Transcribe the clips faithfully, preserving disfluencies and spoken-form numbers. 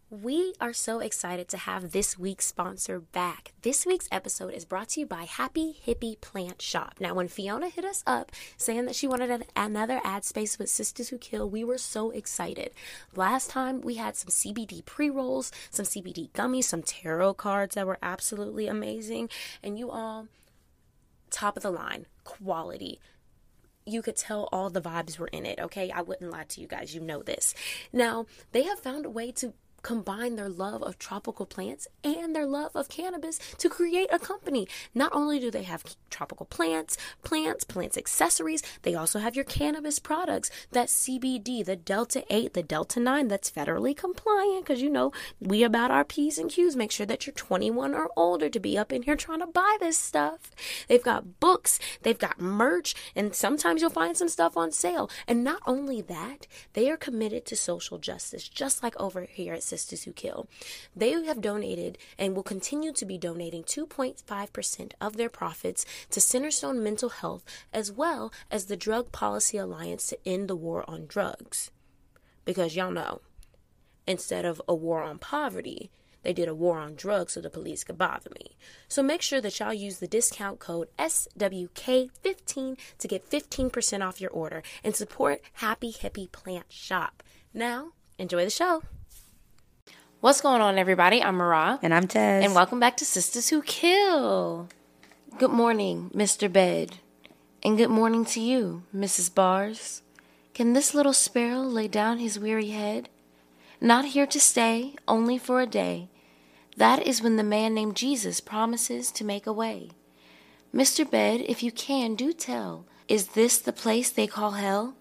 We are so excited to have this week's sponsor back. This week's episode is brought to you by Happy Hippie Plant Shop. Now, when Fiona hit us up saying that she wanted an, another ad space with Sisters Who Kill, we were so excited. Last time, we had some C B D pre-rolls, some C B D gummies, some tarot cards that were absolutely amazing. And you all, top of the line, quality. You could tell all the vibes were in it, okay? I wouldn't lie to you guys. You know this. Now, they have found a way to combine their love of tropical plants and their love of cannabis to create a company. Not only do they have tropical plants, plants, plants accessories, they also have your cannabis products. That C B D, the Delta eight, the Delta nine, that's federally compliant because, you know, we about our P's and Q's. Make sure that you're twenty-one or older to be up in here trying to buy this stuff. They've got books, they've got merch, and sometimes you'll find some stuff on sale. And not only that, they are committed to social justice, just like over here at Sisters Who Kill. They have donated and will continue to be donating two point five percent of their profits to Centerstone Mental Health, as well as the Drug Policy Alliance to end the war on drugs. Because y'all know, instead of a war on poverty, they did a war on drugs so the police could bother me. So make sure that y'all use the discount code S W K fifteen to get fifteen percent off your order and support Happy Hippie Plant Shop. Now, enjoy the show. What's going on, everybody? I'm Mara. And I'm Tess. And welcome back to Sisters Who Kill. Good morning, Mister Bed. And good morning to you, Missus Bars. Can this little sparrow lay down his weary head? Not here to stay, only for a day. That is when the man named Jesus promises to make a way. Mister Bed, if you can, do tell, is this the place they call hell?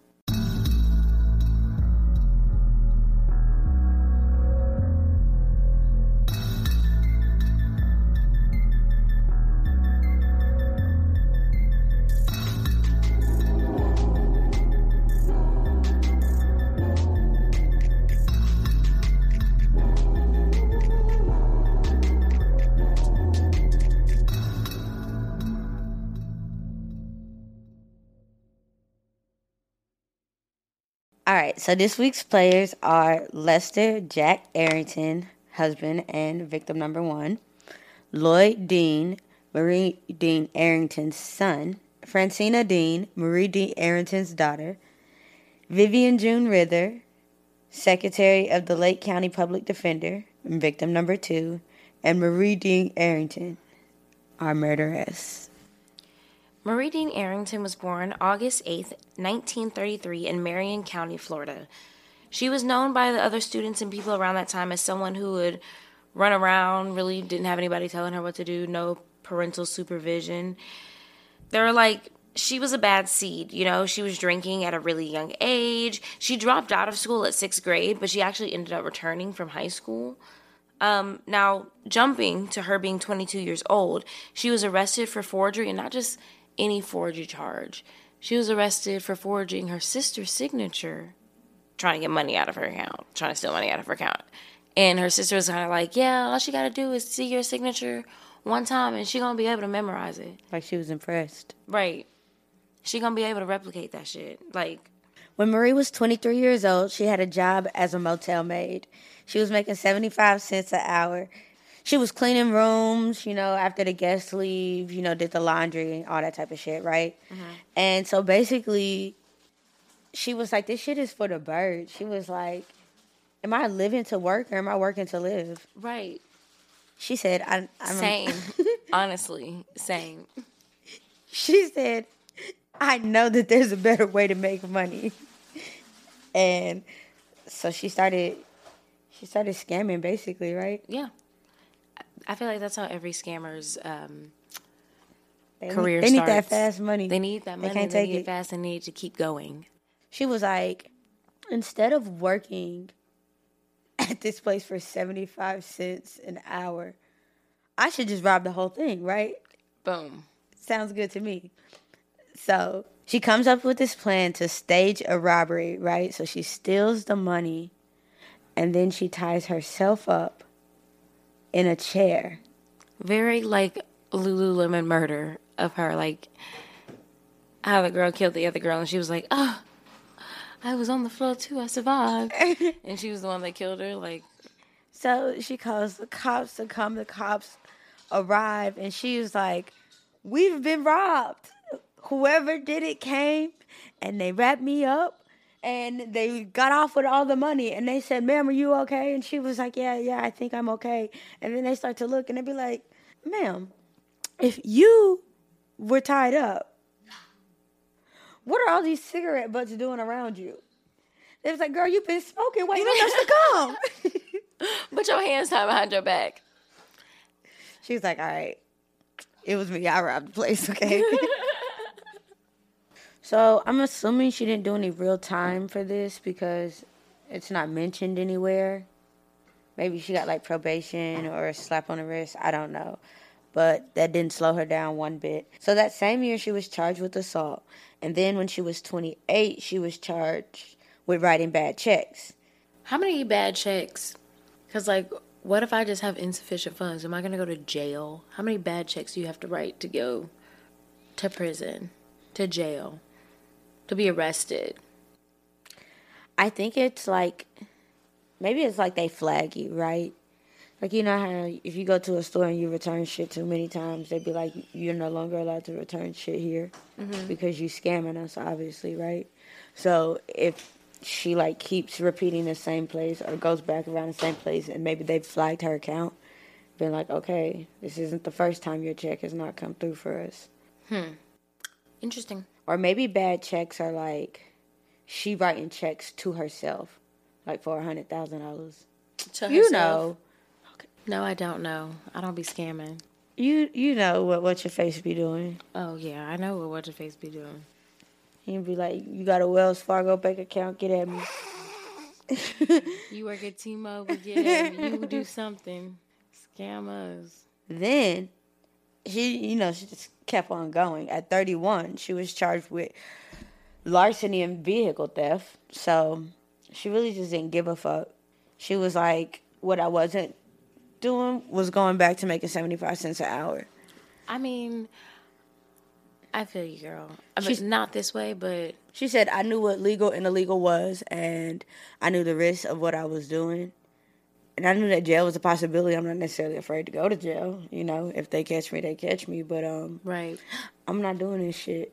All right, so this week's players are Lester Jack Arrington, husband and victim number one, Lloyd Dean, Marie Dean Arrington's son, Francina Dean, Marie Dean Arrington's daughter, Vivian June Rither, secretary of the Lake County Public Defender, victim number two, and Marie Dean Arrington, our murderess. Marie Dean Arrington was born August eighth, nineteen thirty-three in Marion County, Florida. She was known by the other students and people around that time as someone who would run around, really didn't have anybody telling her what to do, no parental supervision. They were like, she was a bad seed, you know, she was drinking at a really young age. She dropped out of school at sixth grade, but she actually ended up returning from high school. Um, now, jumping to her being twenty-two years old, she was arrested for forgery, and not just any forgery charge. She was arrested for forging her sister's signature, trying to get money out of her account, trying to steal money out of her account. And her sister was kind of like, yeah, all she got to do is see your signature one time and she going to be able to memorize it. Like she was impressed. Right. She going to be able to replicate that shit. Like, when Marie was twenty-three years old, she had a job as a motel maid. She was making seventy-five cents an hour. She was cleaning rooms, you know, after the guests leave, you know, did the laundry, all that type of shit, right? Mm-hmm. And so basically, she was like, this shit is for the birds. She was like, am I living to work or am I working to live? Right. She said, I, I'm... Same. Honestly, same. She said, I know that there's a better way to make money. And so she started, she started scamming basically, right? Yeah. I feel like that's how every scammer's um, they career need, They starts. need that fast money. They need that money. They can't they take need it it fast and need to keep going. She was like, instead of working at this place for seventy-five cents an hour, I should just rob the whole thing, right? Boom. Sounds good to me. So she comes up with this plan to stage a robbery, right? So she steals the money and then she ties herself up in a chair. Very like Lululemon murder of her, like how the girl killed the other girl and she was like, oh, I was on the floor too, I survived. And she was the one that killed her, like. So she calls the cops to come. The cops arrive, and she was like, "We've been robbed. Whoever did it came, and they wrapped me up, and they got off with all the money." And they said, "Ma'am, are you okay?" And she was like, "Yeah, yeah, I think I'm okay." And then they start to look, and they be like, "Ma'am, if you were tied up, what are all these cigarette butts doing around you?" They was like, "Girl, you've been smoking, waiting on us to come." Put your hands tied behind your back. She was like, "All right, it was me. I robbed the place, okay?" So I'm assuming she didn't do any real time for this because it's not mentioned anywhere. Maybe she got like probation or a slap on the wrist. I don't know. But that didn't slow her down one bit. So that same year, she was charged with assault. And then when she was twenty-eight, she was charged with writing bad checks. How many bad checks? Because, like, what if I just have insufficient funds? Am I going to go to jail? How many bad checks do you have to write to go to prison, to jail, to be arrested? I think it's like, maybe it's like they flag you, right? Like, you know how if you go to a store and you return shit too many times, they'd be like, "You're no longer allowed to return shit here," mm-hmm. because you scamming us, obviously, right? So if she, like, keeps repeating the same place or goes back around the same place and maybe they've flagged her account, been like, "Okay, this isn't the first time your check has not come through for us." Hmm. Interesting. Or maybe bad checks are like she writing checks to herself, like for one hundred thousand dollars. To you herself? know. No, I don't know. I don't be scamming. You you know what what your face be doing. Oh, yeah. I know what what your face be doing. He'd be like, "You got a Wells Fargo bank account? Get at me." You work at T-Mobile, get at me. You do something. Scam us. Then, she, you know, she just kept on going. At thirty-one, she was charged with larceny and vehicle theft. So, she really just didn't give a fuck. She was like, what I wasn't doing was going back to making seventy-five cents an hour. I mean, I feel you, girl. I mean, She's not this way, but... She said, "I knew what legal and illegal was, and I knew the risk of what I was doing. And I knew that jail was a possibility. I'm not necessarily afraid to go to jail. You know, if they catch me, they catch me. But um, right. I'm not doing this shit."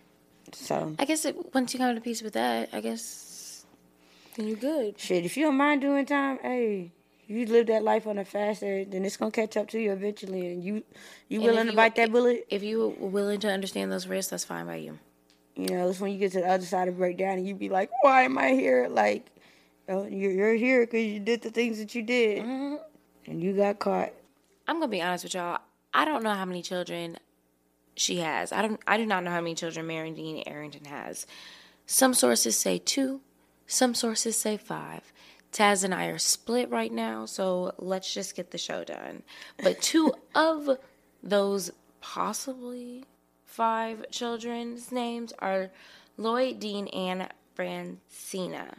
So I guess it, once you come to peace with that, I guess then you're good. Shit, if you don't mind doing time, hey... You live that life on a faster, then it's gonna catch up to you eventually, and you you willing to bite that bullet. If you were willing to understand those risks, that's fine by you. You know, it's when you get to the other side of breakdown, and you be like, "Why am I here?" Like, oh, you're you're here because you did the things that you did, mm-hmm. and you got caught. I'm gonna be honest with y'all. I don't know how many children she has. I don't. I do not know how many children Merendine Arrington has. Some sources say two. Some sources say five. Taz and I are split right now, so let's just get the show done. But two of those possibly five children's names are Lloyd Dean and Francina.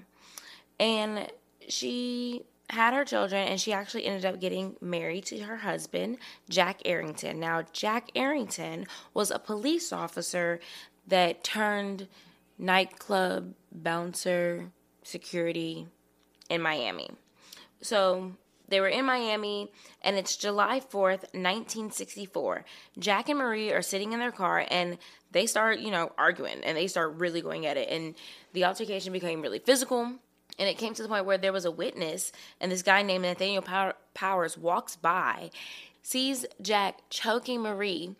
And she had her children, and she actually ended up getting married to her husband, Jack Arrington. Now, Jack Arrington was a police officer that turned nightclub bouncer security in Miami. So they were in Miami, and it's July fourth, nineteen sixty-four. Jack and Marie are sitting in their car, and they start, you know, arguing, and they start really going at it. And the altercation became really physical, and it came to the point where there was a witness, and this guy named Nathaniel Pow- Powers walks by, sees Jack choking Marie,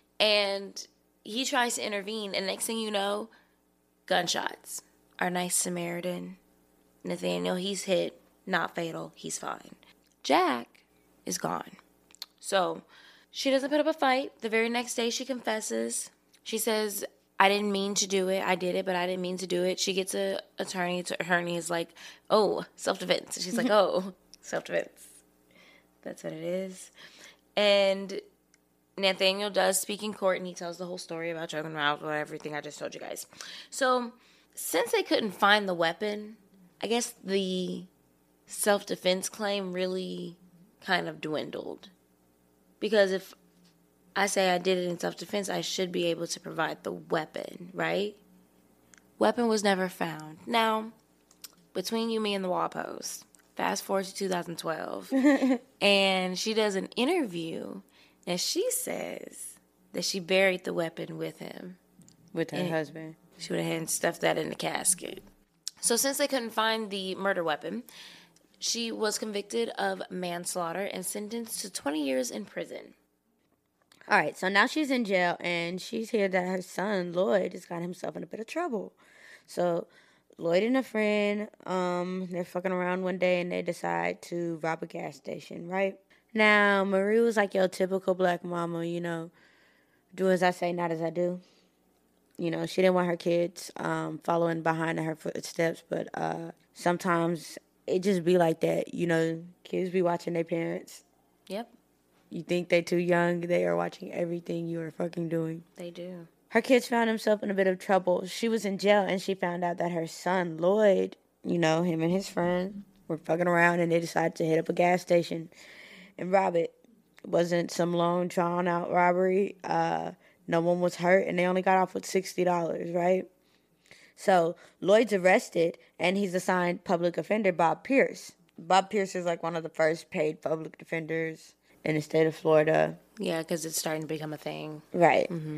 and he tries to intervene, and next thing you know, gunshots. Our nice Samaritan Nathaniel, he's hit, not fatal, he's fine. Jack is gone. So she doesn't put up a fight. The very next day she confesses. She says, "I didn't mean to do it. I did it, but I didn't mean to do it." She gets a attorney. The attorney is like, "Oh, self-defense." She's like, "Oh, self-defense. That's what it is." And Nathaniel does speak in court, and he tells the whole story about choking him out, everything I just told you guys. So since they couldn't find the weapon, I guess the self-defense claim really kind of dwindled. Because if I say I did it in self-defense, I should be able to provide the weapon, right? Weapon was never found. Now, between you, me, and the wall post, Fast forward to two thousand twelve. And she does an interview, and she says that she buried the weapon with him. With her husband. She went ahead and stuffed that in the casket. So since they couldn't find the murder weapon, she was convicted of manslaughter and sentenced to twenty years in prison. All right, so now she's in jail, and she's heard that her son, Lloyd, has got himself in a bit of trouble. So Lloyd and a friend, um, they're fucking around one day, and they decide to rob a gas station, right? Now, Marie was like your typical black mama, you know, do as I say, not as I do. You know, she didn't want her kids um, following behind in her footsteps, but uh, sometimes it just be like that. You know, kids be watching their parents. Yep. You think they too young, they are watching everything you are fucking doing. They do. Her kids found himself in a bit of trouble. She was in jail, and she found out that her son, Lloyd, you know, him and his friend were fucking around, and they decided to hit up a gas station and rob it. It wasn't some long, drawn-out robbery. Uh, no one was hurt, and they only got off with sixty dollars, right? So Lloyd's arrested, and he's assigned public offender Bob Pierce. Bob Pierce is like one of the first paid public defenders in the state of Florida. Yeah, because it's starting to become a thing. Right. Mm-hmm.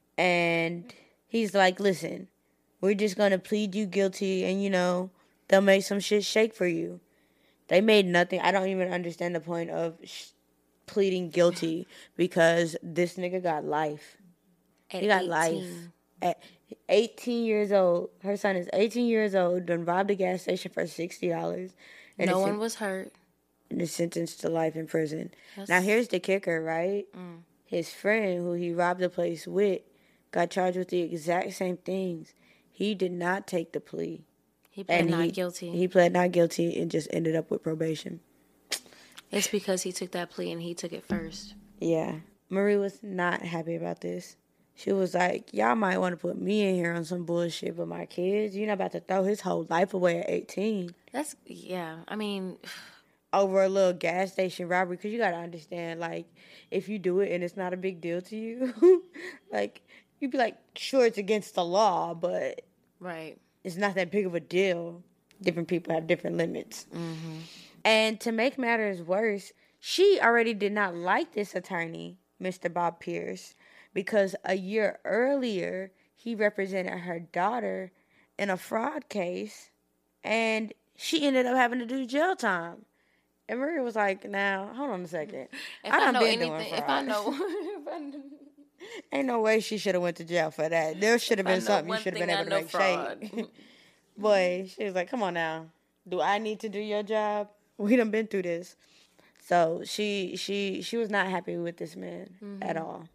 And he's like, listen, we're just going to plead you guilty, and, you know, they'll make some shit shake for you. They made nothing. I don't even understand the point of sh- pleading guilty because this nigga got life. At he got eighteen. life. At eighteen years old. Her son is eighteen years old, done robbed a gas station for sixty dollars. And no is one sen- was hurt. And is sentenced to life in prison. That's... Now, here's the kicker, right? Mm. His friend, who he robbed the place with, got charged with the exact same things. He did not take the plea. He pled and not he, guilty. He pled not guilty and just ended up with probation. It's because he took that plea and he took it first. Yeah. Marie was not happy about this. She was like, y'all might want to put me in here on some bullshit, but my kids, you're not about to throw his whole life away at eighteen. That's, yeah, I mean... Over a little gas station robbery, because you got to understand, like, if you do it and it's not a big deal to you, like, you'd be like, sure, it's against the law, but... Right. It's not that big of a deal. Different people have different limits. Mm-hmm. And to make matters worse, she already did not like this attorney, Mister Bob Pierce, because a year earlier, he represented her daughter in a fraud case, and she ended up having to do jail time. And Maria was like, now, hold on a second. If I, I done know been anything, doing fraud. if I know... if I know Ain't no way she should have went to jail for that. There should have been something you should have been able to make shake. Boy, she was like, come on now. Do I need to do your job? We done been through this. So she she she was not happy with this man mm-hmm. at all.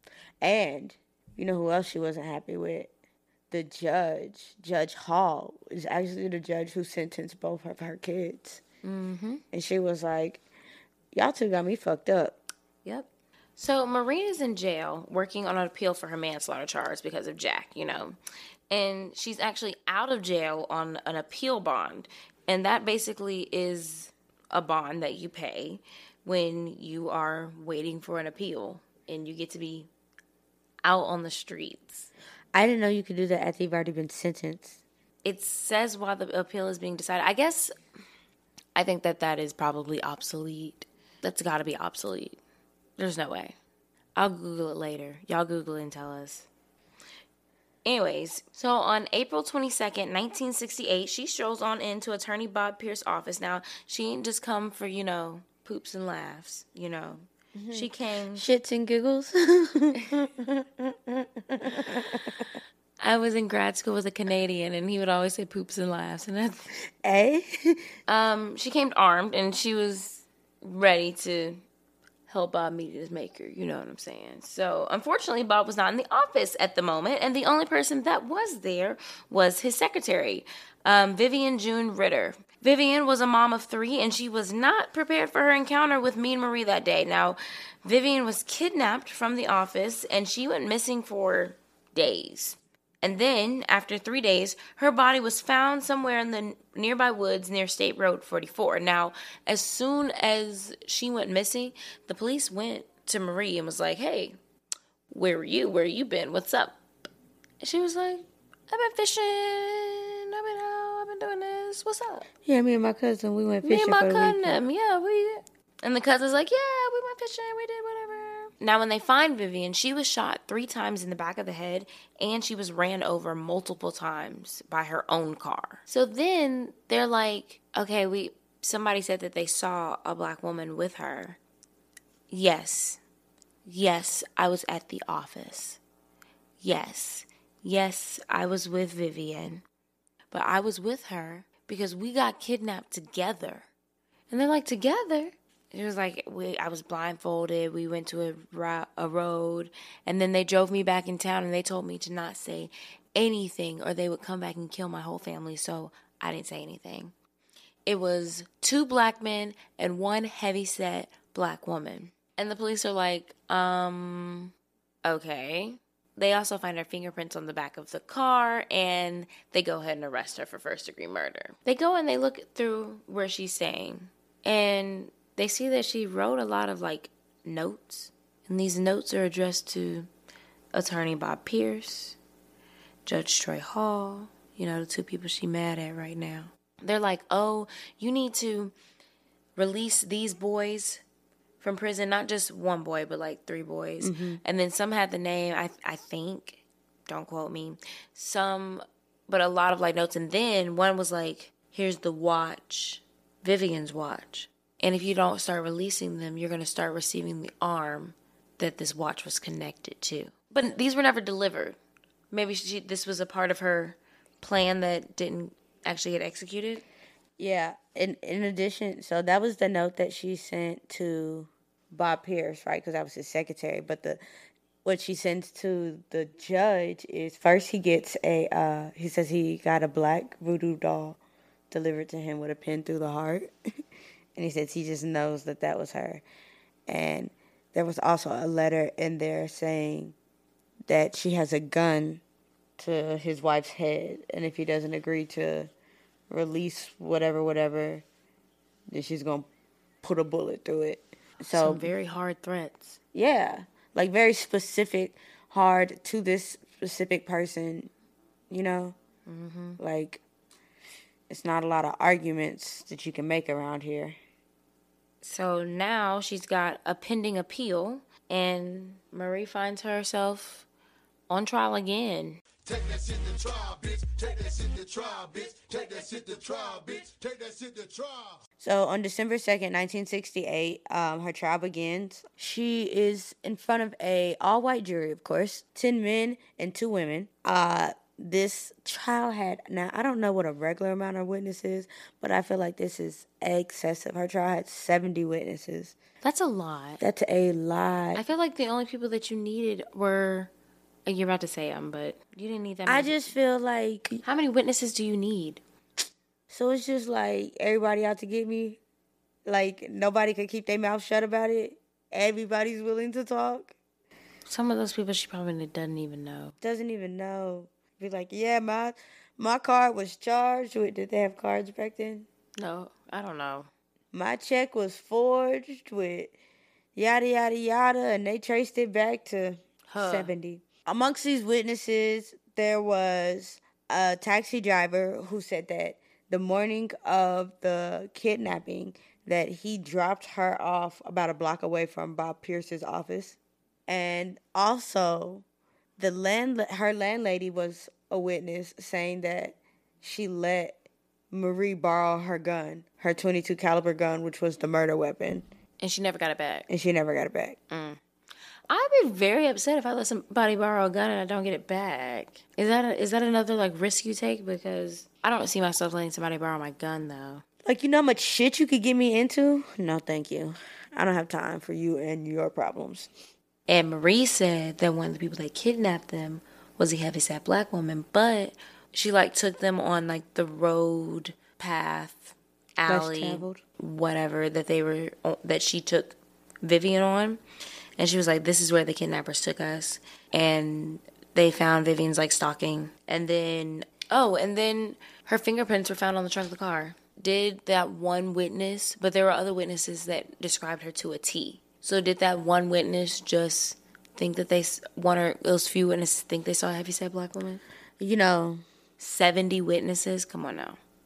And you know who else she wasn't happy with? The judge, Judge Hall, is actually the judge who sentenced both of her kids. Mm-hmm. And she was like, y'all two got me fucked up. Yep. So Marina's in jail working on an appeal for her manslaughter charge because of Jack, you know. And she's actually out of jail on an appeal bond. And that basically is a bond that you pay when you are waiting for an appeal and you get to be out on the streets. I didn't know you could do that after you've already been sentenced. It says while the appeal is being decided. I guess, I think that that is probably obsolete. That's got to be obsolete. There's no way. I'll Google it later. Y'all Google it and tell us. Anyways, so on April twenty-second, nineteen sixty-eight, she strolls on into Attorney Bob Pierce's office. Now, she ain't just come for, you know, poops and laughs, you know. Mm-hmm. She came... Shits and giggles. I was in grad school with a Canadian, and he would always say poops and laughs. And that's... Eh? um, she came armed, and she was ready to... help Bob meet his maker, you know what I'm saying? So, unfortunately, Bob was not in the office at the moment, and the only person that was there was his secretary, um, Vivian June Ritter. Vivian was a mom of three, and she was not prepared for her encounter with Mean Marie that day. Now, Vivian was kidnapped from the office, and she went missing for days. And then, after three days, her body was found somewhere in the nearby woods near State Road forty-four. Now, as soon as she went missing, the police went to Marie and was like, hey, where were you? Where you been? What's up? And she was like, I've been fishing. I've been out. I've been doing this. cousins. What's up? Yeah, me and my cousin, we went fishing. Me and my for the cousin, weekend. yeah, we. And the cousin's like, yeah, we went fishing, we did whatever. Now, when they find Vivian, she was shot three times in the back of the head, and she was ran over multiple times by her own car. So then they're like, okay, we. Somebody said that they saw a black woman with her. Yes. Yes, I was at the office. Yes. Yes, I was with Vivian. But I was with her because we got kidnapped together. And they're like, together? It was like, we, I was blindfolded. We went to a, ro- a road. And then they drove me back in town and they told me to not say anything or they would come back and kill my whole family. So I didn't say anything. It was two black men and one heavyset black woman. And the police are like, um, okay. They also find her fingerprints on the back of the car, and they go ahead and arrest her for first-degree murder. They go and they look through where she's staying, and they see that she wrote a lot of, like, notes. And these notes are addressed to Attorney Bob Pierce, Judge Troy Hall, you know, the two people she's mad at right now. They're like, oh, you need to release these boys from prison, not just one boy, but like three boys. Mm-hmm. And then some had the name, I I think, don't quote me, some, but a lot of like notes. And then one was like, here's the watch, Vivian's watch. And if you don't start releasing them, you're going to start receiving the arm that this watch was connected to. But these were never delivered. Maybe she, this was a part of her plan that didn't actually get executed. Yeah. In in addition, so that was the note that she sent to Bob Pierce, right? Because that was his secretary. But the what she sends to the judge is first he gets a, uh, he says he got a black voodoo doll delivered to him with a pin through the heart. And he says he just knows that that was her. And there was also a letter in there saying that she has a gun to his wife's head. And if he doesn't agree to release whatever, whatever, then she's going to put a bullet through it. So some very hard threats. Yeah. Like very specific, hard to this specific person, you know? Mm-hmm. Like, it's not a lot of arguments that you can make around here. So now she's got a pending appeal, and Marie finds herself on trial again. Take that shit to trial, bitch. Take that shit to trial, bitch. Take that shit to trial, bitch. Take that shit to trial. So on December second, nineteen sixty-eight, um, her trial begins. She is in front of a all-white jury, of course, ten men and two women. Uh, this trial had, now I don't know what a regular amount of witnesses, but I feel like this is excessive. Her trial had seventy witnesses. That's a lot. That's a lot. I feel like the only people that you needed were, you're about to say them, but you didn't need that many. I just feel like, how many witnesses do you need? So it's just like everybody out to get me. Like nobody could keep their mouth shut about it. Everybody's willing to talk. Some of those people she probably doesn't even know. Doesn't even know. Be like, yeah, my my card was charged with. Did they have cards back then? No, I don't know. My check was forged with yada yada yada, and they traced it back to huh. seventy. Amongst these witnesses, there was a taxi driver who said that the morning of the kidnapping that he dropped her off about a block away from Bob Pierce's office. And also, the land her landlady was a witness saying that she let Marie borrow her gun, her twenty-two caliber gun, which was the murder weapon. And she never got it back. And she never got it back. Mm. I'd be very upset if I let somebody borrow a gun and I don't get it back. Is that a, is that another like risk you take? Because I don't see myself letting somebody borrow my gun though. Like, you know how much shit you could get me into? No, thank you. I don't have time for you and your problems. And Marie said that one of the people that kidnapped them was a heavyset black woman, but she like took them on like the road, path, alley, whatever that they were that she took Vivian on. And she was like, this is where the kidnappers took us. And they found Vivian's like stalking. And then, oh, and then her fingerprints were found on the trunk of the car. Did that one witness, but there were other witnesses that described her to a T. So did that one witness just think that they, one or those few witnesses think they saw a heavyset black woman? You know. seventy witnesses? Come on now.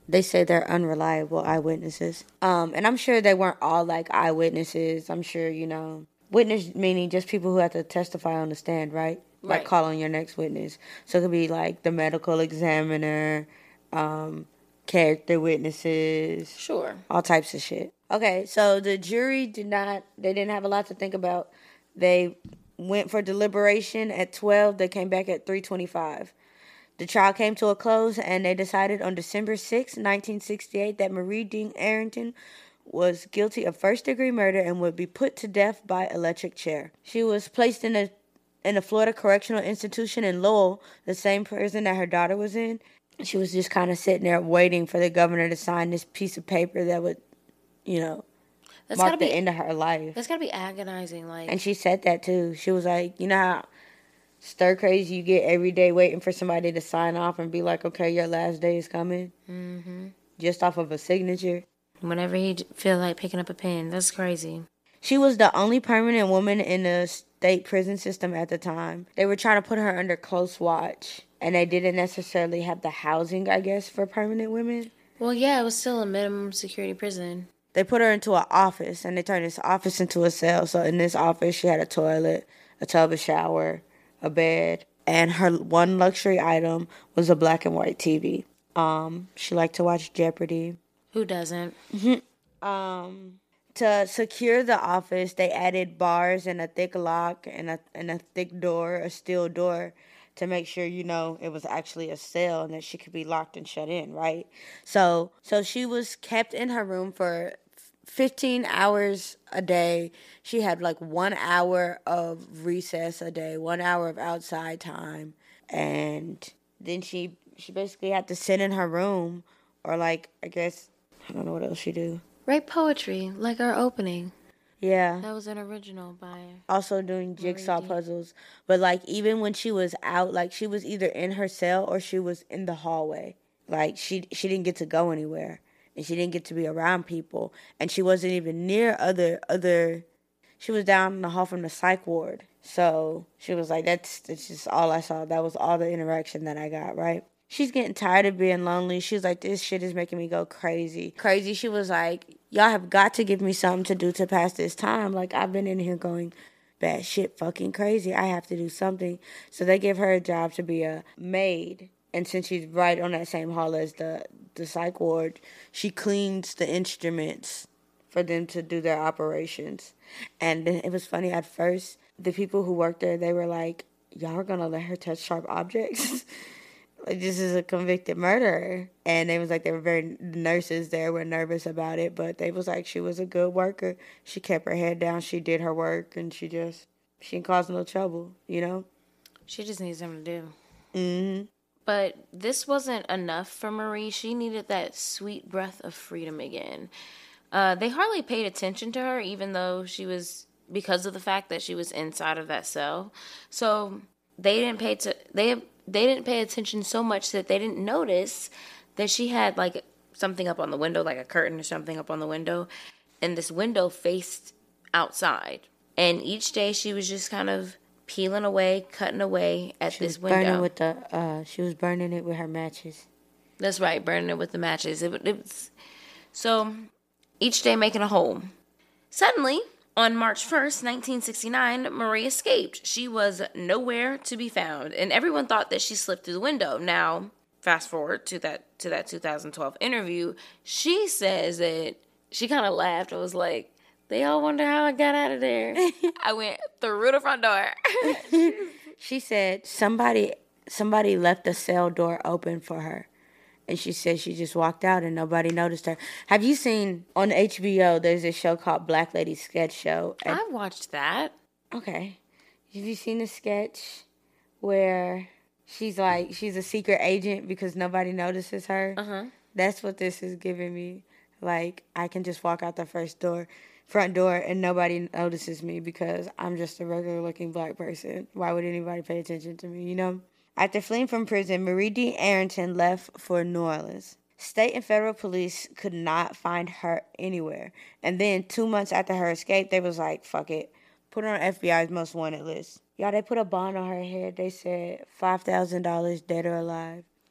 They say they're unreliable eyewitnesses. Um, and I'm sure they weren't all like eyewitnesses. I'm sure, you know, witness meaning just people who have to testify on the stand, right? Like Right. call on your next witness. So it could be like the medical examiner, um, character witnesses, Sure. all types of shit. Okay, so the jury did not, they didn't have a lot to think about. They went for deliberation at twelve. They came back at three twenty-five. The trial came to a close, and they decided on December sixth, nineteen sixty-eight, that Marie Dean Arrington was guilty of first-degree murder and would be put to death by electric chair. She was placed in a in a Florida Correctional Institution in Lowell, the same prison that her daughter was in. She was just kind of sitting there waiting for the governor to sign this piece of paper that would, you know, That's mark gotta the be end of her life. that's gotta be agonizing. Like, And she said that too. She was like, you know how stir crazy you get every day waiting for somebody to sign off and be like, okay, your last day is coming, mm-hmm. just off of a signature. Whenever he feel like picking up a pen, that's crazy. She was the only permanent woman in the state prison system at the time. They were trying to put her under close watch, and they didn't necessarily have the housing, I guess, for permanent women. Well, yeah, it was still a minimum security prison. They put her into an office, and they turned this office into a cell. So in this office, she had a toilet, a tub of shower, a bed, and her one luxury item was a black and white T V. Um, she liked to watch Jeopardy. Who doesn't? um, to secure the office, they added bars and a thick lock and a and a thick door, a steel door, to make sure, you know, it was actually a cell and that she could be locked and shut in, right? So, so she was kept in her room for fifteen hours a day. She had like one hour of recess a day, one hour of outside time, and then she she basically had to sit in her room, or like, I guess, I don't know what else she do. Write poetry, like our opening. Yeah. That was an original by... Also doing jigsaw puzzles. But, like, even when she was out, like, she was either in her cell or she was in the hallway. Like, she she didn't get to go anywhere. And she didn't get to be around people. And she wasn't even near other... other. She was down in the hall from the psych ward. So, she was like, that's, that's just all I saw. That was all the interaction that I got, right? She's getting tired of being lonely. She was like, this shit is making me go crazy. Crazy. She was like, y'all have got to give me something to do to pass this time. Like, I've been in here going bad shit fucking crazy. I have to do something. So they give her a job to be a maid. And since she's right on that same hall as the, the psych ward, she cleans the instruments for them to do their operations. And it was funny at first. The people who worked there, they were like, y'all are going to let her touch sharp objects? Like, this is a convicted murderer. And they was like, they were very, the nurses there were nervous about it, but they was like, she was a good worker. She kept her head down, she did her work, and she just, she didn't cause no trouble, you know? She just needs something to do. Mm-hmm. But this wasn't enough for Marie. She needed that sweet breath of freedom again. Uh, they hardly paid attention to her, even though she was, because of the fact that she was inside of that cell. So they didn't pay to, they they didn't pay attention so much that they didn't notice that she had like something up on the window, like a curtain or something up on the window, and this window faced outside. And each day she was just kind of peeling away, cutting away at she this was window. Burning with the, uh, she was burning it with her matches. That's right, burning it with the matches. It, it was, so each day making a hole. Suddenly, on March first, nineteen sixty-nine, Marie escaped. She was nowhere to be found, and everyone thought that she slipped through the window. Now, fast forward to that to that two thousand twelve interview, she says that she kind of laughed and was like, they all wonder how I got out of there. I went through the front door. She said somebody somebody left the cell door open for her. And she said she just walked out and nobody noticed her. Have you seen, on H B O, there's a show called Black Lady Sketch Show. And, I watched that. Okay. Have you seen the sketch where she's like, she's a secret agent because nobody notices her? Uh-huh. That's what this is giving me. Like, I can just walk out the first door, front door, and nobody notices me because I'm just a regular-looking black person. Why would anybody pay attention to me, you know? After fleeing from prison, Marie Dean Arrington left for New Orleans. State and federal police could not find her anywhere. And then two months after her escape, they was like, fuck it. Put her on F B I's most wanted list. Y'all, they put a bond on her head. They said five thousand dollars dead or alive.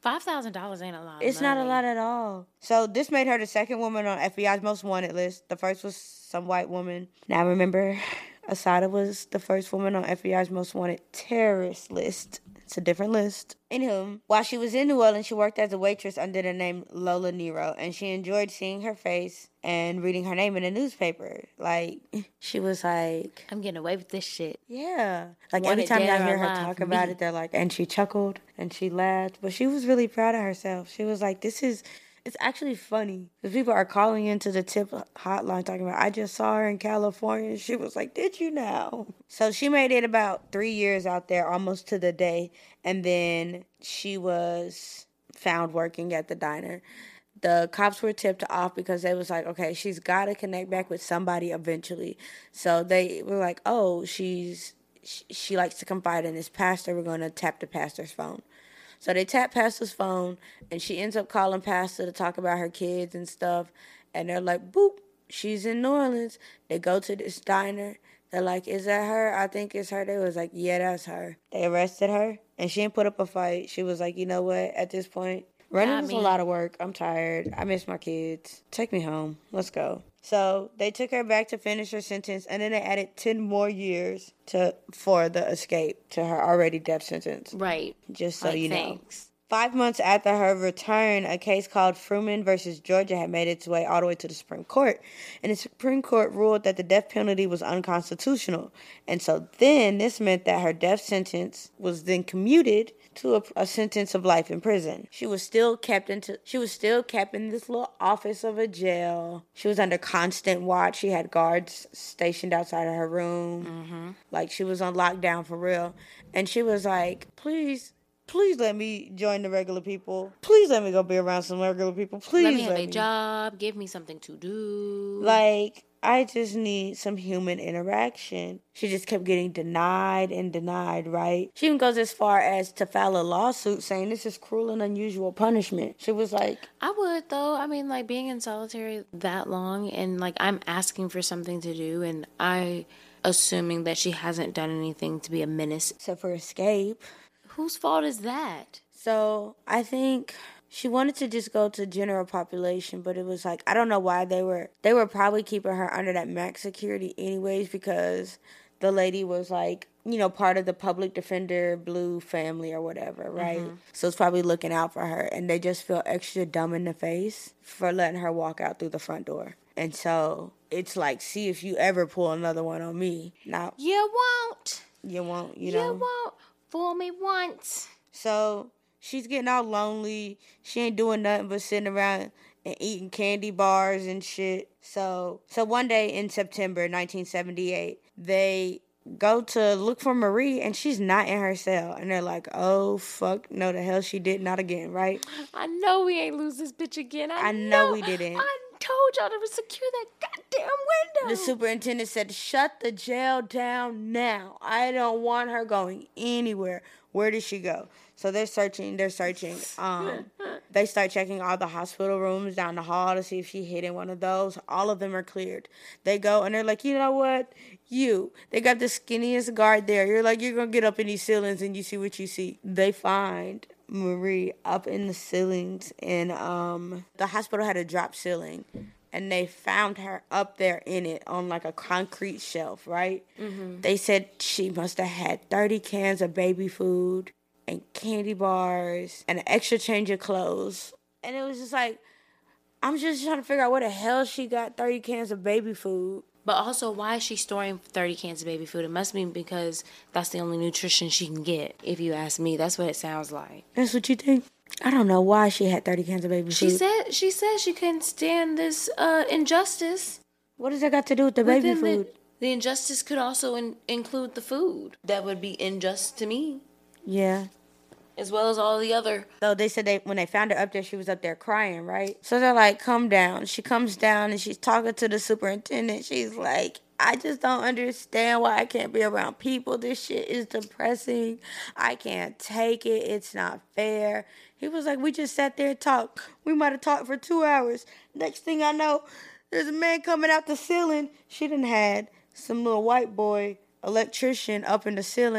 five thousand dollars ain't a lot. It's of money. not a lot at all. So this made her the second woman on F B I's most wanted list. The first was some white woman. Now remember, Assata was the first woman on F B I's most wanted terrorist list. It's a different list. Anywho, while she was in New Orleans, she worked as a waitress under the name Lola Nero, and she enjoyed seeing her face and reading her name in a newspaper. Like, she was like, I'm getting away with this shit. Yeah. Like, Want every it time dead y'all or hear her alive, talk me. about it, they're like, and she chuckled and she laughed. But she was really proud of herself. She was like, this is, it's actually funny. Because people are calling into the tip hotline talking about, I just saw her in California. And she was like, did you now? So she made it about three years out there, almost to the day. And then she was found working at the diner. The cops were tipped off because they was like, okay, she's got to connect back with somebody eventually. So they were like, oh, she's she, she likes to confide in this pastor. We're going to tap the pastor's phone. So they tap Pastor's phone, and she ends up calling Pastor to talk about her kids and stuff. And they're like, boop, she's in New Orleans. They go to this diner. They're like, is that her? I think it's her. They was like, yeah, that's her. They arrested her, and she didn't put up a fight. She was like, you know what, at this point, running is a lot of work. I'm tired. I miss my kids. Take me home. Let's go. So they took her back to finish her sentence, and then they added ten more years to for the escape to her already death sentence. Right. Just so like, you thanks. know. Five months after her return, a case called Fruman versus Georgia had made its way all the way to the Supreme Court. And the Supreme Court ruled that the death penalty was unconstitutional. And so then this meant that her death sentence was then commuted to a, a sentence of life in prison. She was still kept into she was still kept in this little office of a jail. She was under constant watch. She had guards stationed outside of her room. Mm-hmm. Like, she was on lockdown for real. And she was like, please, please let me join the regular people. Please let me go be around some regular people. Please let me have let a me. job. Give me something to do. Like, I just need some human interaction. She just kept getting denied and denied, right? She even goes as far as to file a lawsuit saying this is cruel and unusual punishment. She was like... I would, though. I mean, like, being in solitary that long and, like, I'm asking for something to do and I... assuming that she hasn't done anything to be a menace. Except for escape. Whose fault is that? So, I think... she wanted to just go to general population, but it was like, I don't know why they were, they were probably keeping her under that max security anyways, because the lady was like, you know, part of the public defender blue family or whatever, right? Mm-hmm. So it's probably looking out for her, and they just feel extra dumb in the face for letting her walk out through the front door. And so it's like, see if you ever pull another one on me. Now, you won't. You won't, you know. You won't. Fool me once. So... she's getting all lonely. She ain't doing nothing but sitting around and eating candy bars and shit. So, so one day in September nineteen seventy-eight, they go to look for Marie, and she's not in her cell. And they're like, oh, fuck, no, the hell she did not again, right? I know we ain't lose this bitch again. I, I know, know we didn't. I told y'all to secure that goddamn window. The superintendent said, shut the jail down now. I don't want her going anywhere. Where did she go? So they're searching, they're searching. Um, they start checking all the hospital rooms down the hall to see if she hid in one of those. All of them are cleared. They go and they're like, you know what? You. They got the skinniest guard there. You're like, you're going to get up in these ceilings and you see what you see. They find Marie up in the ceilings, and um, the hospital had a drop ceiling. And they found her up there in it on like a concrete shelf, right? Mm-hmm. They said she must have had thirty cans of baby food and candy bars and an extra change of clothes. And it was just like, I'm just trying to figure out where the hell she got thirty cans of baby food. But also, why is she storing thirty cans of baby food? It must be because that's the only nutrition she can get, if you ask me. That's what it sounds like. That's what you think? I don't know why she had thirty cans of baby food. She said she said she couldn't stand this uh, injustice. What does that got to do with the baby Within food? The, the injustice could also in, include the food. That would be unjust to me. Yeah. As well as all the other. So they said they when they found her up there, she was up there crying, right? So they're like, come down. She comes down and she's talking to the superintendent. She's like, I just don't understand why I can't be around people. This shit is depressing. I can't take it. It's not fair. He was like, we just sat there and talked. We might have talked for two hours. Next thing I know, there's a man coming out the ceiling. She done had some little white boy electrician up in the ceiling.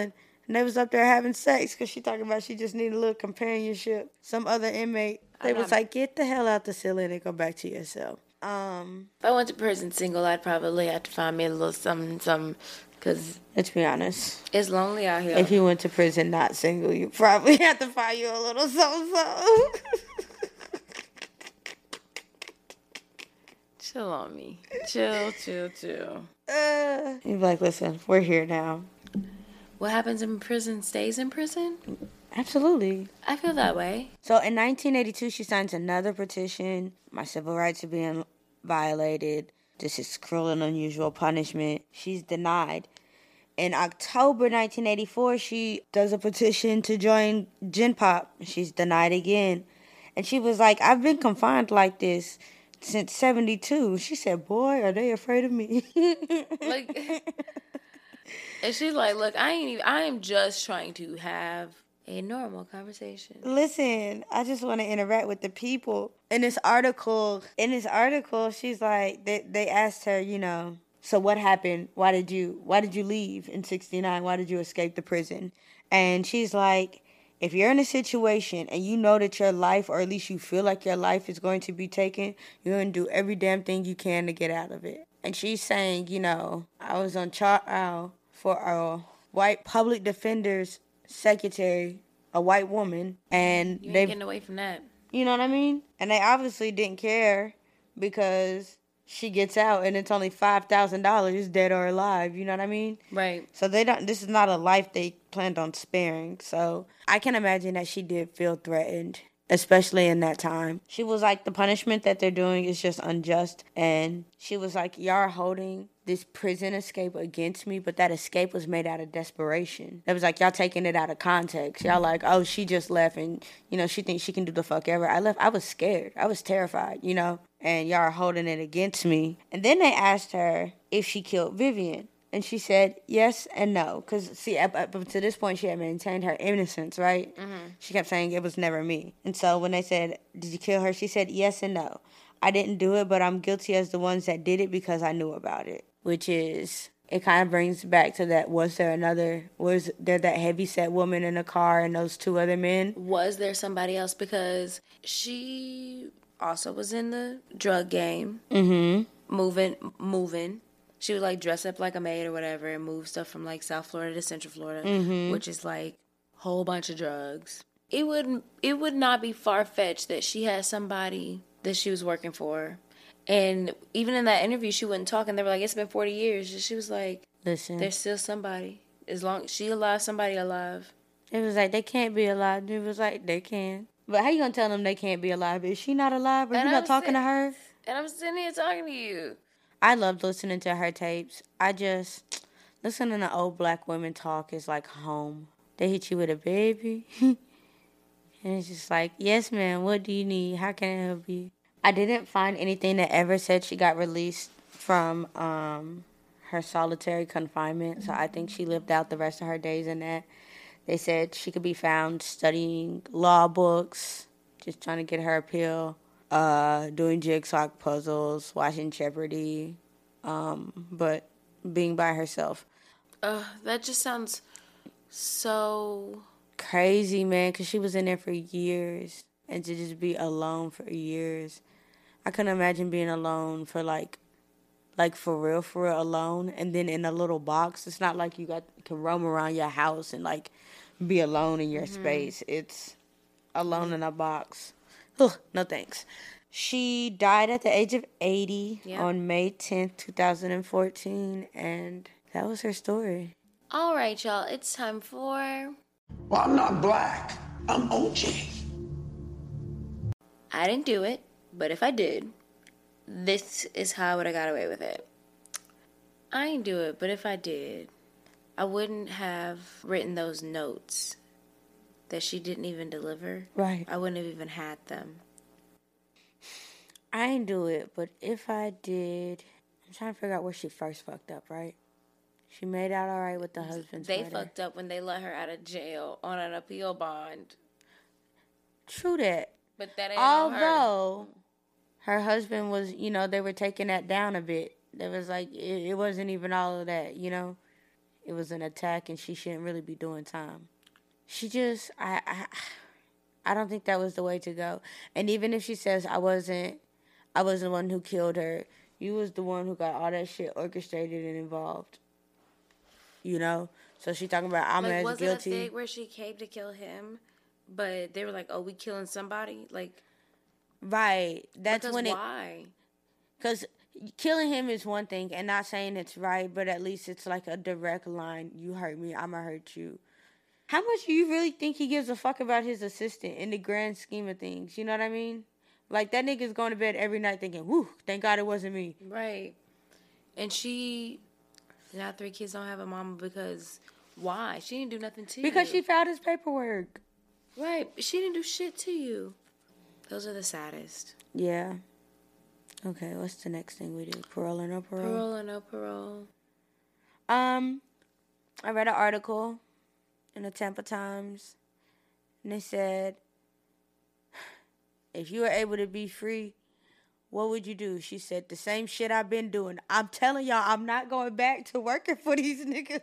And they was up there having sex because she talking about she just need a little companionship. Some other inmate. They was like, get the hell out the ceiling and go back to yourself. Um, if I went to prison single, I'd probably have to find me a little something, something. Because let's be honest. It's lonely out here. If you went to prison not single, you probably have to find you a little something. Chill on me. Chill, chill, chill. Uh, you're like, listen, we're here now. What happens in prison stays in prison? Absolutely. I feel that way. So in nineteen eighty-two, she signs another petition. My civil rights are being violated. This is cruel and unusual punishment. She's denied. In October nineteen eighty-four, she does a petition to join Gen Pop. She's denied again. And she was like, I've been confined like this since seventy-two. She said, boy, are they afraid of me? Like, and she's like, look, I ain't even, I am just trying to have a normal conversation. Listen, I just want to interact with the people. In this article, in this article, she's like, they, they asked her, you know, so what happened? Why did you, why did you leave in sixty-nine? Why did you escape the prison? And she's like, if you're in a situation and you know that your life, or at least you feel like your life is going to be taken, you're going to do every damn thing you can to get out of it. And she's saying, you know, I was on trial for a white public defender's secretary, a white woman, and you ain't they getting away from that. You know what I mean? And they obviously didn't care because she gets out and it's only five thousand dollars, dead or alive. You know what I mean? Right. So they don't. This is not a life they planned on sparing. So I can imagine that she did feel threatened, especially in that time. She was like, the punishment that they're doing is just unjust. And she was like, y'all are holding this prison escape against me, but that escape was made out of desperation. It was like, y'all taking it out of context. Y'all like, oh, she just left and, you know, she thinks she can do the fuck ever. I left. I was scared. I was terrified, you know, and y'all are holding it against me. And then they asked her if she killed Vivian. And she said yes and no. Because, see, up, up to this point, she had maintained her innocence, right? Mm-hmm. She kept saying it was never me. And so when they said, did you kill her? She said yes and no. I didn't do it, but I'm guilty as the ones that did it because I knew about it. Which is, it kind of brings back to that, was there another, was there that heavyset woman in the car and those two other men? Was there somebody else? Because she also was in the drug game. Mm-hmm. Moving, moving. She would, like, dress up like a maid or whatever and move stuff from, like, South Florida to Central Florida, mm-hmm. which is, like, a whole bunch of drugs. It would, it would not be far-fetched that she had somebody that she was working for. And even in that interview, she wouldn't talk, and they were like, it's been forty years. And she was like, listen, there's still somebody. As long as she alive, somebody alive. It was like, they can't be alive. It was like, they can. But how you going to tell them they can't be alive? Is she not alive? Are you not talking to her? And I'm sitting here talking to you. I loved listening to her tapes. I just, listening to old black women talk is like home. They hit you with a baby. And it's just like, yes, ma'am, what do you need? How can I help you? I didn't find anything that ever said she got released from um, her solitary confinement. So I think she lived out the rest of her days in that. They said she could be found studying law books, just trying to get her appeal, uh, doing jigsaw puzzles, watching Jeopardy, um, but being by herself. Uh, that just sounds so crazy, man, because she was in there for years. And to just be alone for years. I couldn't imagine being alone for like, like for real, for real alone. And then in a little box. It's not like you got can roam around your house and like be alone in your mm-hmm. space. It's alone in a box. Ugh, no thanks. She died at the age of eighty yep. on May tenth, twenty fourteen. And that was her story. All right, y'all. It's time for... Well, I'm not black. I'm O J. I didn't do it, but if I did, this is how I would have got away with it. I didn't do it, but if I did, I wouldn't have written those notes that she didn't even deliver. Right. I wouldn't have even had them. I didn't do it, but if I did, I'm trying to figure out where she first fucked up, right? She made out all right with the husband's They murder. fucked up when they let her out of jail on an appeal bond. True that. But that ain't Although her. her husband was, you know, they were taking that down a bit. It was like, it, it wasn't even all of that, you know. it was an attack and she shouldn't really be doing time. She just, I, I, I don't think that was the way to go. And even if she says I wasn't, I was the one who killed her, you was the one who got all that shit orchestrated and involved. You know? So she talking about I'm like, as was guilty. it a thing where she came to kill him, but they were like, "Oh, we killing somebody"? Like, right? That's because when it. Why? Because killing him is one thing, and not saying it's right, but at least it's like a direct line. You hurt me, I'ma hurt you. How much do you really think he gives a fuck about his assistant in the grand scheme of things? You know what I mean? Like, that nigga's going to bed every night thinking, whew, thank God it wasn't me. Right. And she, now three kids don't have a mama because why? She didn't do nothing to you. Because she filed his paperwork. Right. She didn't do shit to you. Those are the saddest. Yeah. Okay, what's the next thing we do? Parole or no parole? Parole or no parole. Um, I read an article in the Tampa Times, and they said, if you were able to be free, what would you do? She said, the same shit I've been doing. I'm telling y'all, I'm not going back to working for these niggas.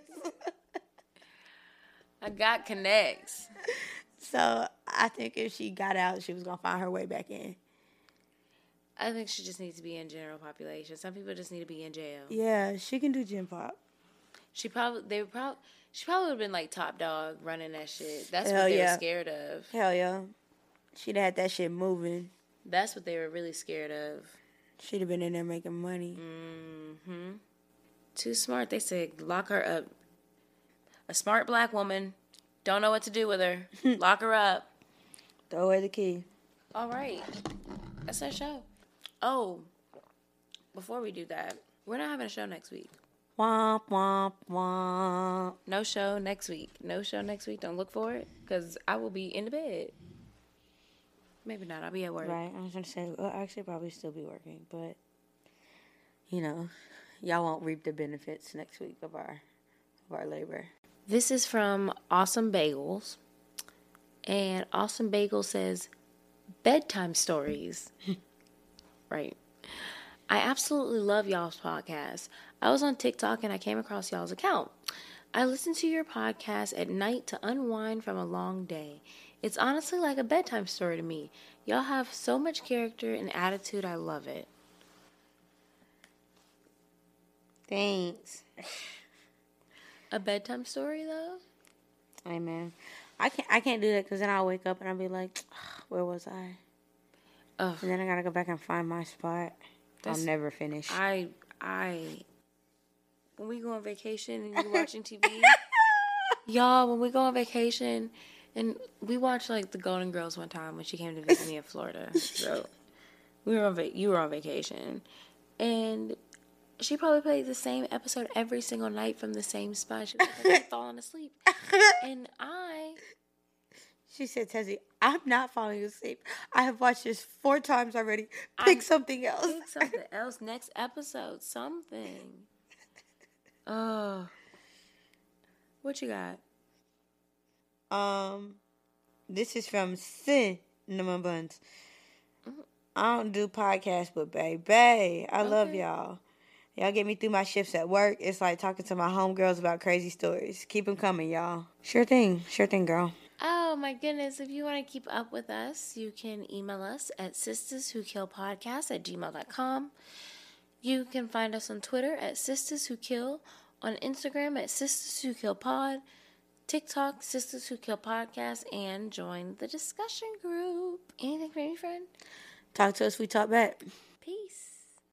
I got connects. So I think if she got out, she was going to find her way back in. I think she just needs to be in general population. Some people just need to be in jail. Yeah, she can do gym pop. She probably, they would probably, she probably would have been like top dog running that shit. That's Hell what they yeah. were scared of. Hell yeah. She'd have had that shit moving. That's what they were really scared of. She'd have been in there making money. Mm-hmm. Too smart. They said lock her up. A smart black woman. Don't know what to do with her. Lock her up. Throw away the key. All right. That's our show. Oh, before we do that, we're not having a show next week. Womp, womp, womp. No show next week. No show next week. Don't look for it because I will be in the bed. Maybe not. I'll be at work. Right. I was going to say, well, actually, probably still be working. But, you know, y'all won't reap the benefits next week of our of our labor. This is from Awesome Bagels. And Awesome Bagel says, bedtime stories. Right. I absolutely love y'all's podcast. I was on TikTok and I came across y'all's account. I listen to your podcast at night to unwind from a long day. It's honestly like a bedtime story to me. Y'all have so much character and attitude. I love it. Thanks. A bedtime story, though? Amen. I can't, I can't do that because then I'll wake up and I'll be like, where was I? Ugh. And then I got to go back and find my spot. That's, I'll never finish. I, I, when we go on vacation and you're watching T V, y'all, when we go on vacation, and we watched like the Golden Girls one time when she came to visit me in Florida. So we were on va- you were on vacation, and she probably played the same episode every single night from the same spot. She was like, falling asleep, and I. She said, Tezzy, I'm not falling asleep. I have watched this four times already. Pick I'm, something else. Pick something else. Next episode, something. Oh, what you got? Um, this is from Cinnamon Buns. I don't do podcasts, but baby, I okay. love y'all. Y'all get me through my shifts at work. It's like talking to my homegirls about crazy stories. Keep them coming, y'all. Sure thing. Sure thing, girl. Oh, my goodness. If you want to keep up with us, you can email us at sisterswhokillpodcast at gmail dot com. You can find us on Twitter at sisterswhokill, on Instagram at sisterswhokillpod, TikTok, Sisters Who Kill Podcast, and join the discussion group. Anything from you, friend? Talk to us. We talk back. Peace.